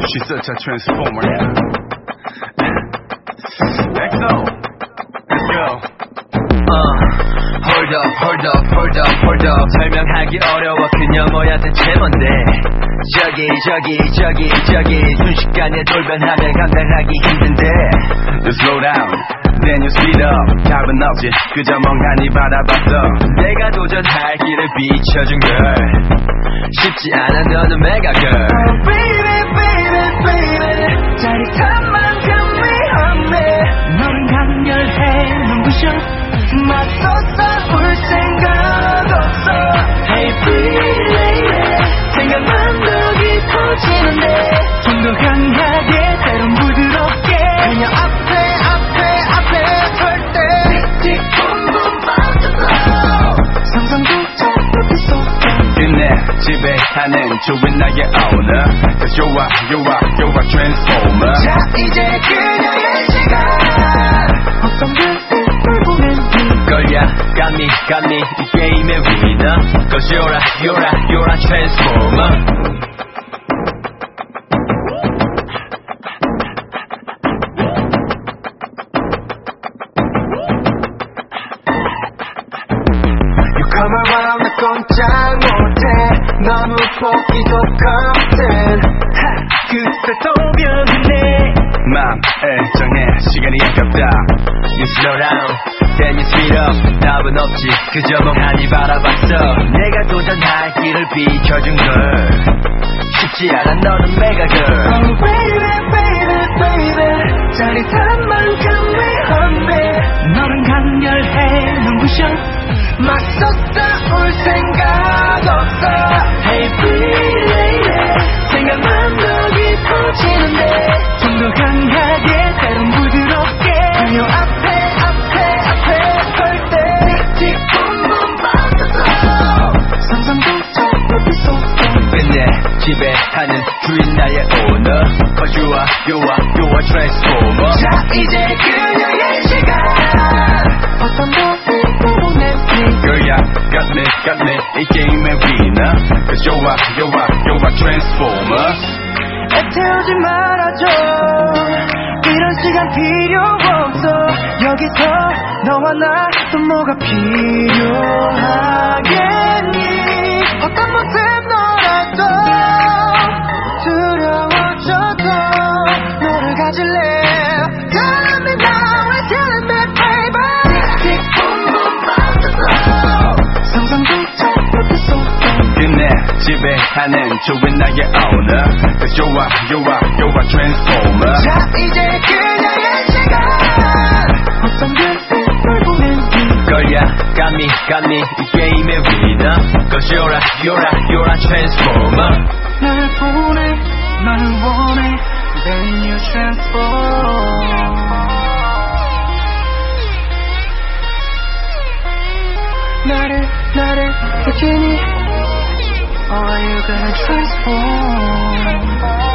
She's such a transformer. XO, let's go. Hold up. 설명하기 어려워 그녀 뭐야 대체 뭔데? 저기 순식간에 돌변하면 감당하기 힘든데. You slow down, then you speed up. 답은 없지 그저 멍하니 바라봤어. 내가 도전할 길을 비춰준 걸. 쉽지 않아 너는 메가 girl. Oh baby 짜릿한 만큼 위험해. 너는 강렬해 눈부셔 맞서 싸울 생각 없어. Hey pretty lady 생각만 더 깊어지는데 좀 더 강하게 때론 부드럽게 그녀 앞에 설 때 틱틱 붐붐 맞춰서 상상조차 못할 수 없게 끝내 지배하는 좋은 나의 owner. Cause you're a transformer. 자 이제 그녀의 시간 어떤 별을 보면 걸려 got me 이 게임의 winner. Cause you're a transformer. You come around 나 꼼짝 못해 너무 보기도 같은 그새 또 변했네. 맘에 정해 시간이 아깝다. You slow down, then you speed up. 답은 없지 그저 멍하니 바라봤어. 내가 도전할 길을 비춰준 걸. 쉽지 않아 너는 메가 girl. Oh baby 짜릿한 만큼 위험해. 너는 강렬해 눈부셔 맞서 싸울 생각 없어. Hey pretty lady 생각만 더 깊어지는데 좀 더 강하게 때론 부드럽게 그녀 앞에 설 때 틱틱 붐붐 맞춰서 상상조차 못할 수 없게 끝내 지배하는 주인 나의 owner. Cause you're a transformer. 자 이제 그녀의 시간 어떤 별을 보냈니 Girl ya got me 이 게임의 winner. Cause you're a transformer. 애태우지 말아줘 이런 시간 필요 없어. 여기서 너와 나 또 뭐가 필요하겠니. 어떤 모습 너라도 두려워져도 너를 가질래. Tell me now and tell me baby 틱틱 붐붐 맞춰서 상상조차 못할 수 없게 끝내 지배하는 좋은 나의 owner. Cause you're a transformer. 자 이제 그녀의 시간 어떤 별을 보냈니 Girl ya got me 이 게임의 winner. Cause you're a transformer. 날 원해 then you transform. 나를 느끼니 Are you gonna transform?